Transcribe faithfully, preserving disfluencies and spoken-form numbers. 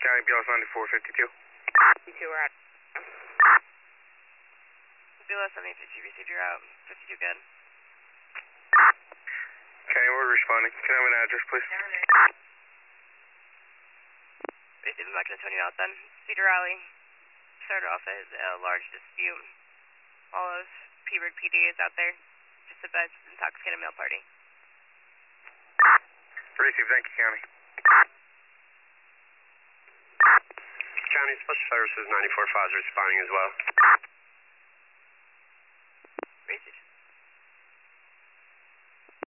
County B L S ninety-four fifty-two. You two are out. B L S ninety-fifty, received your out. fifty-two good. County, we're responding. Can I have an address, please? Receiving back to Antonio out then. Cedar Alley started off as a large dispute. Follows P-Bird P D is out there. Just a bad intoxicated male party. Receive, thank you, County. County Special Services ninety-four five is responding as well.